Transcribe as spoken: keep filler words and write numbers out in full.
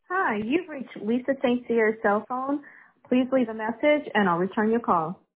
Hi, you've reached Lisa Saint Cyr's cell phone. Please leave a message and I'll return your call.